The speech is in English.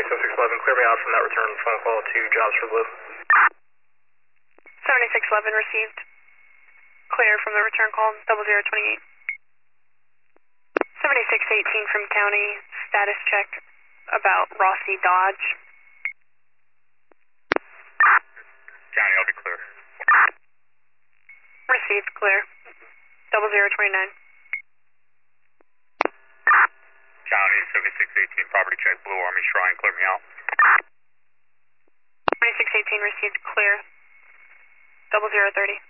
7611, clear me out from that return phone call to Jobs for Blue. 7611 received. Clear from the return call, 0028. 7618 from County, status check about Rossi Dodge. County, I'll be clear. Received, clear. 0029. County, 7618, property check, Blue Army Shrine, clear me out. 7618 received, clear. 0030.